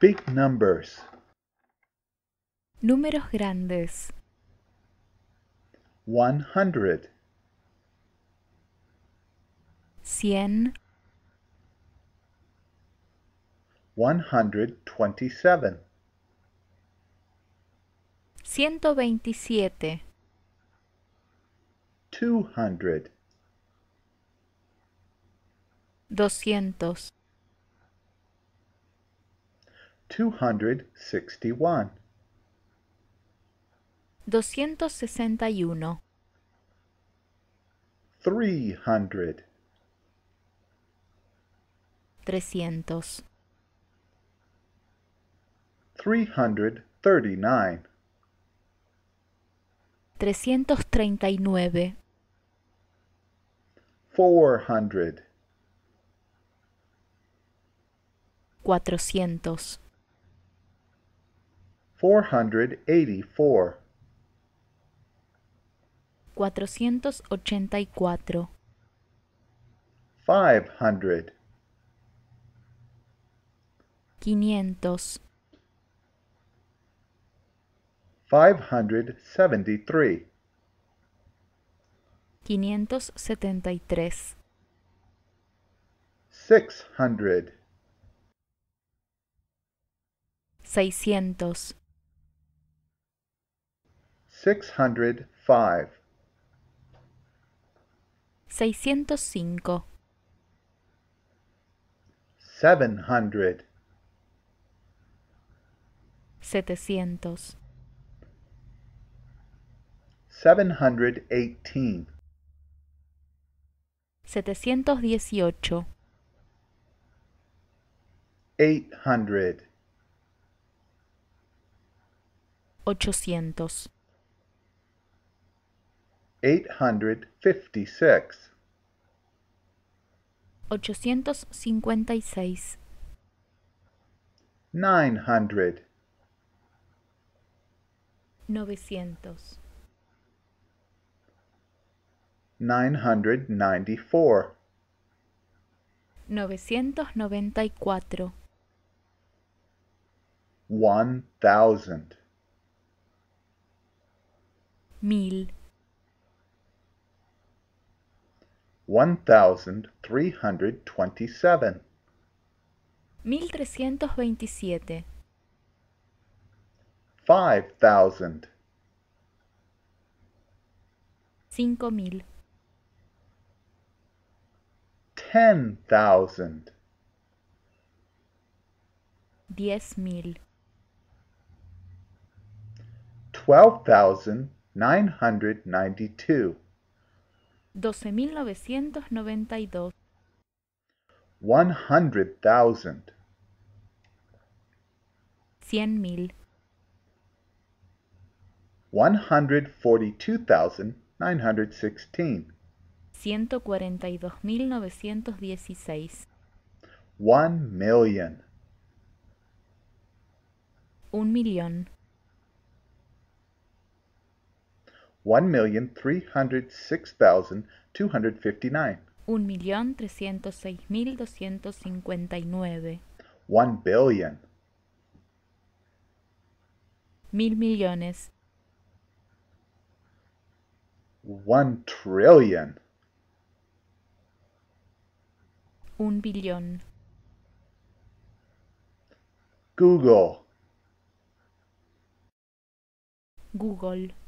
Big numbers. Números grandes. 100, 100, 127, 127, 200, 200, 261, 261, 300, 300, 339, 339, 400, 400, 484, 484, 500, 500, 573, 573, 600, 600, 605, 605, 700, 700, 718, 718, 800, 800, 856, 856, 900, 900, 994, 994, 1,000, 1000, 1,327, 1327, 5,000, 5000, 10,000, 10.000, 12,992, 12.992, 100,000, 100.000, 142,916, 142.916, 1,000,000, 1.000.000, 1,306,259, 1.306.259, 1,000,000,000, 1.000.000.000, 1,000,000,000,000, 1.000.000.000, Google, Google.